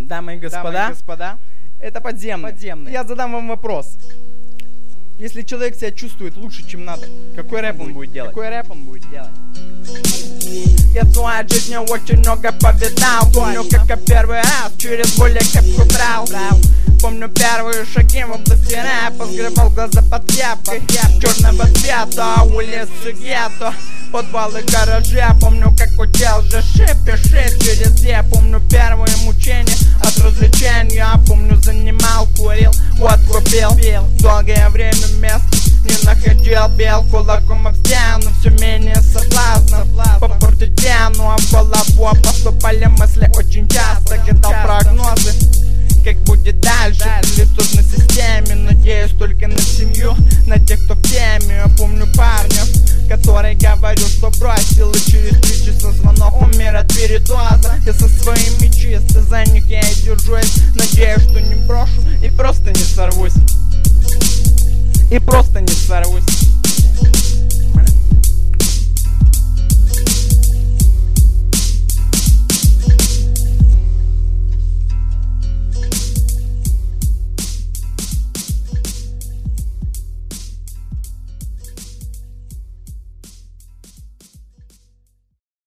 дамы и господа, это подземный. Я задам вам вопрос. Если человек себя чувствует лучше, чем надо, какой рэп он будет делать? Я в своей жизни очень много повидал. Помню, как я первый раз через более кепку брал. Помню первые шаги в области рэпа. Сгребал глаза под кепкой черного цвета, улицы гетто, подвалы гаража. Помню, как учил же пиши через «е». Помню первые мучения от развлечения. Помню, занимал, курил, вот купил. Долгое время мест не находил, бил кулаком об стену. Все менее соблазнов попортить тему, а в голову поступали мысли очень часто. Кидал прогнозы, как будет дальше в ресурсной системе. Надеюсь только на семью, на тех, кто в теме. Я помню парня, который говорил, что бросил, и через 3 часа звонок умер от передоза. Я со своими чисто, за них я и держусь. Надеюсь, что не брошу и просто не сорвусь.